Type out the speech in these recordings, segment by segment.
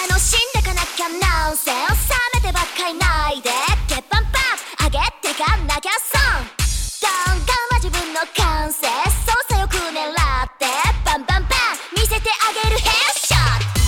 楽しんでかなきゃナンセンス冷めてばっかりないでゲッパンパン上げてかなきゃ損ガンガンは自分の感性操作よく狙ってバンバンバン見せてあげるヘッショット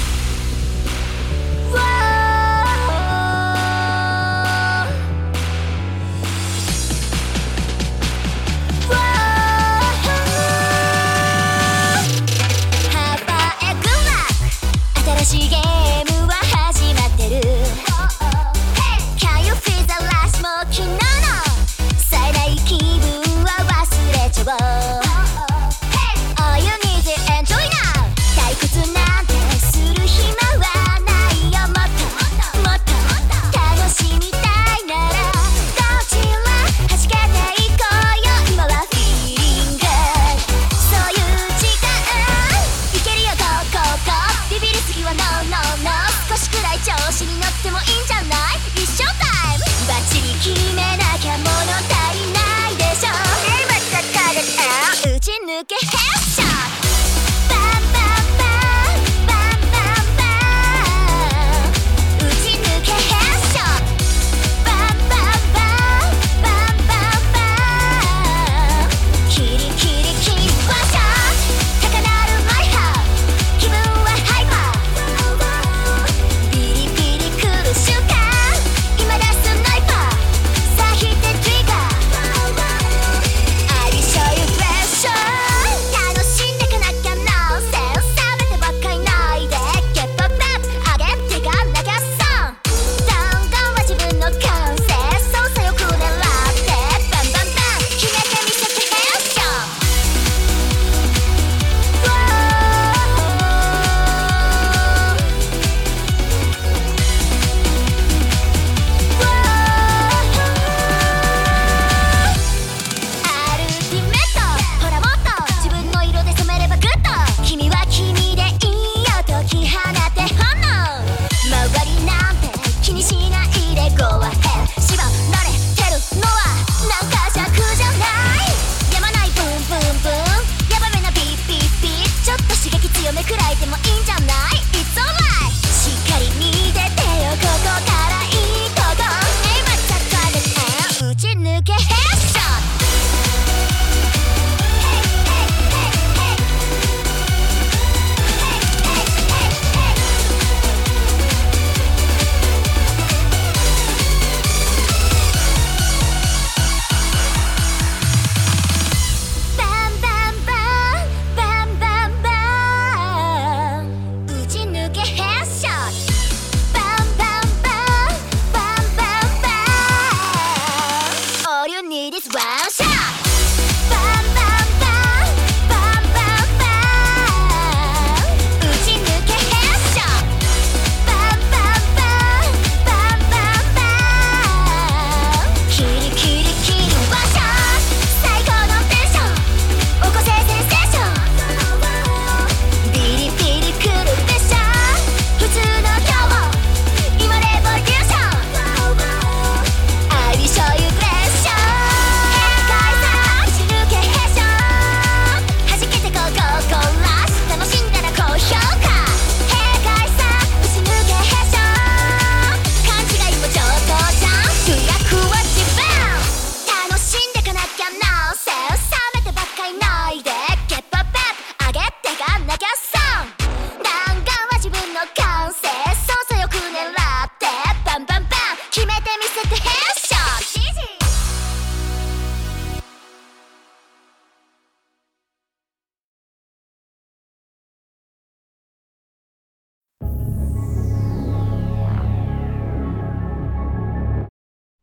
新しいゲームは始まってる Can you feel the rush もう昨日の冴えない気分は忘れちゃおう All you need is enjoy now 退屈なんてする暇はないよもっともっと楽しみたいならこちら弾けていこうよ今は Feeling good そういう時間いけるよゴーゴーゴービビりすぎはノーノーノー少しくらい調子に乗ってもいいんじゃない一生タイムバッチリ決めなきゃ物足りないでしょ今だから打ち抜けヘッショットバンバンバンバンバンバン打ち抜けヘッショットバンバンバンバンバンバンキリキリキリワッショット高鳴るマイハー気分はハイパービリビリ来る瞬間今だスナイパーさあ引いてトリガー I will show you pressure 楽しんでかなきゃナンセンス冷めてばっかりないでゲッパッパッ上げてかなきゃ損ガンガンは自分の感性操作よく狙ってバンバンバン決めてみせてヘッショットアルティメットほらもっと自分の色で染めればグッド君は君でいいよ解き放て炎周りなんて気にしないで Go ahead 縛られてるのはなんか尺じゃないやまないブンブンブンやばめなビーピーピーちょっと刺激強めくらいでもいいんじゃない It's alright しっかり見ててよここからいいとこ今だから打ち抜けヘッショットバンバンバンバンバンバン打ち抜けヘッショットバンバンバンバンバンバン All you need is one shot バンバンバンバンバンバン打ち抜けヘッショットバンバンバンバンバンバンキリキリキリワッショット最高のテンション起こせセンセーションビリビリ来るでしょ普通の今日も今レボリューション I will show you pressure 変化さ打ち抜けヘッション弾けてこうゴーゴーラッシュ楽しんだら高評価変化さ打ち抜けヘッション勘違いも上等じゃん主役は自分楽しんでかなきゃナンセンス冷めてばっかりないでゲッパッパッ上げてかなきゃ損弾丸は自分の感性操作よく狙ってバンバンバン決めてみせて